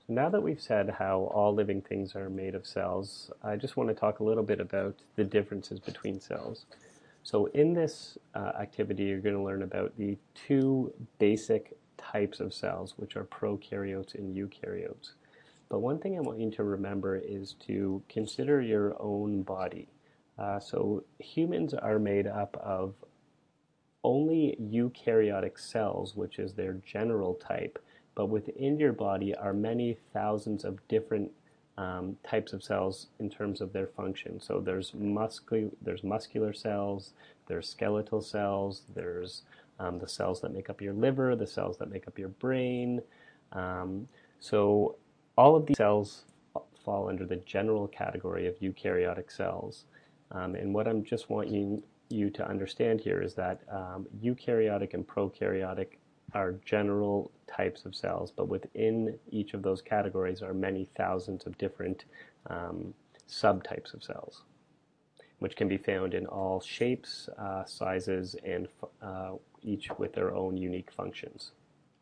Now that we've said how all living things are made of cells, I just want to talk a little bit about the differences between cells. So in this activity, you're going to learn about the two basic types of cells, which are prokaryotes and eukaryotes. But one thing I want you to remember is to consider your own body. So humans are made up of only eukaryotic cells, which is their general type, but within your body are many thousands of different types of cells in terms of their function. So there's muscular cells, there's skeletal cells, there's the cells that make up your liver, the cells that make up your brain. So all of these cells fall under the general category of eukaryotic cells. And what I'm just want you to understand here is that eukaryotic and prokaryotic are general types of cells, but within each of those categories are many thousands of different subtypes of cells, which can be found in all shapes, sizes, and each with their own unique functions.